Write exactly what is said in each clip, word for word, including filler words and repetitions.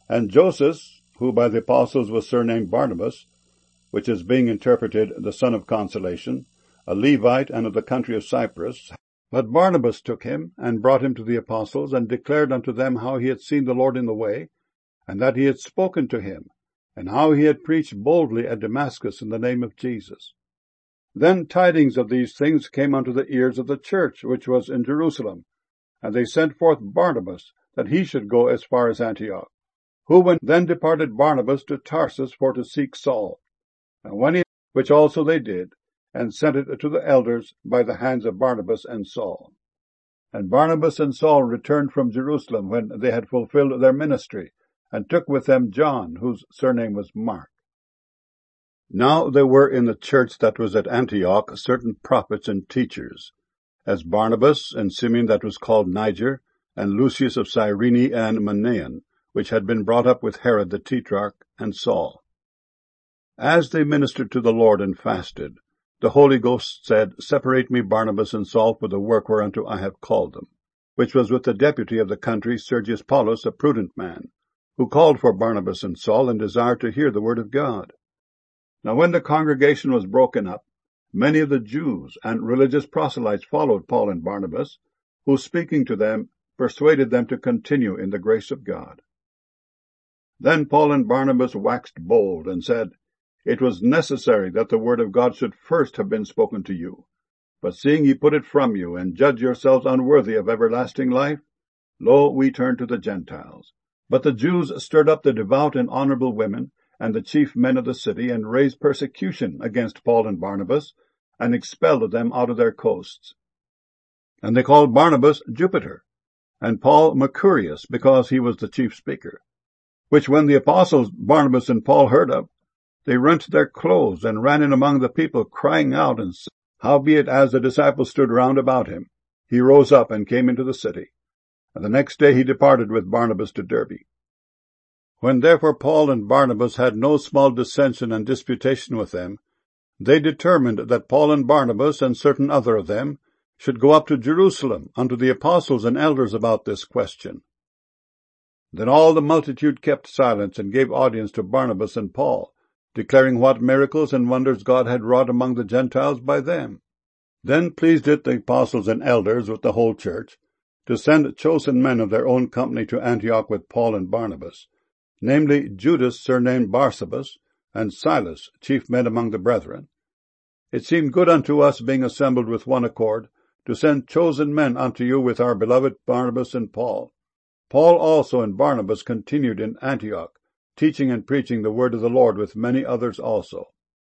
And Joseph, who by the apostles was surnamed Barnabas, which is being interpreted the son of consolation, a Levite and of the country of Cyprus. But Barnabas took him, and brought him to the apostles, and declared unto them how he had seen the Lord in the way, and that he had spoken to him, and how he had preached boldly at Damascus in the name of Jesus. Then tidings of these things came unto the ears of the church which was in Jerusalem, and they sent forth Barnabas, that he should go as far as Antioch. Who when then departed Barnabas to Tarsus for to seek Saul. And when he, which also they did, and sent it to the elders by the hands of Barnabas and Saul. And Barnabas and Saul returned from Jerusalem when they had fulfilled their ministry, and took with them John, whose surname was Mark. Now there were in the church that was at Antioch certain prophets and teachers, as Barnabas, and Simeon that was called Niger, and Lucius of Cyrene, and Manaen, which had been brought up with Herod the Tetrarch, and Saul. As they ministered to the Lord and fasted, the Holy Ghost said, Separate me Barnabas and Saul for the work whereunto I have called them, which was with the deputy of the country, Sergius Paulus, a prudent man, who called for Barnabas and Saul, and desired to hear the word of God. Now when the congregation was broken up, many of the Jews and religious proselytes followed Paul and Barnabas, who speaking to them persuaded them to continue in the grace of God. Then Paul and Barnabas waxed bold, and said, It was necessary that the word of God should first have been spoken to you. But seeing ye put it from you, and judge yourselves unworthy of everlasting life, lo, we turn to the Gentiles. But the Jews stirred up the devout and honorable women, and the chief men of the city, and raised persecution against Paul and Barnabas, and expelled them out of their coasts. And they called Barnabas Jupiter, and Paul Mercurius, because he was the chief speaker. Which when the apostles Barnabas and Paul heard of, they rent their clothes, and ran in among the people, crying out, and said, Howbeit as the disciples stood round about him, he rose up and came into the city. And the next day he departed with Barnabas to Derbe. When therefore Paul and Barnabas had no small dissension and disputation with them, they determined that Paul and Barnabas and certain other of them should go up to Jerusalem unto the apostles and elders about this question. Then all the multitude kept silence, and gave audience to Barnabas and Paul, declaring what miracles and wonders God had wrought among the Gentiles by them. Then pleased it the apostles and elders with the whole church to send chosen men of their own company to Antioch with Paul and Barnabas, namely Judas surnamed Barsabas, and Silas, chief men among the brethren. It seemed good unto us, being assembled with one accord, to send chosen men unto you with our beloved Barnabas and Paul. Paul also and Barnabas continued in Antioch, teaching and preaching the word of the Lord with many others also.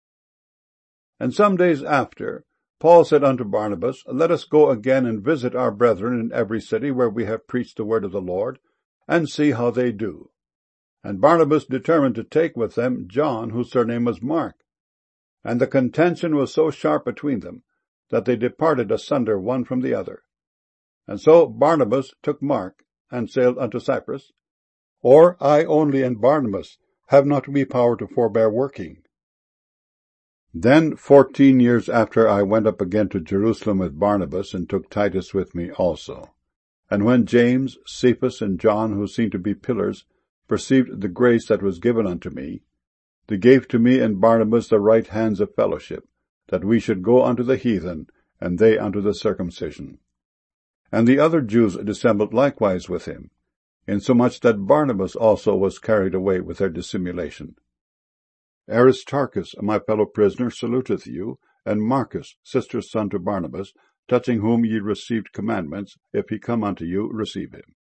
And some days after, Paul said unto Barnabas, Let us go again and visit our brethren in every city where we have preached the word of the Lord, and see how they do. And Barnabas determined to take with them John, whose surname was Mark. And the contention was so sharp between them, that they departed asunder one from the other. And so Barnabas took Mark, and sailed unto Cyprus. Or I only and Barnabas have not we power to forbear working? Then fourteen years after I went up again to Jerusalem with Barnabas, and took Titus with me also. And when James, Cephas, and John, who seemed to be pillars, perceived the grace that was given unto me, they gave to me and Barnabas the right hands of fellowship, that we should go unto the heathen, and they unto the circumcision. And the other Jews dissembled likewise with him, insomuch that Barnabas also was carried away with their dissimulation. Aristarchus, my fellow prisoner, saluteth you, and Marcus, sister's son to Barnabas, touching whom ye received commandments. If he come unto you, receive him.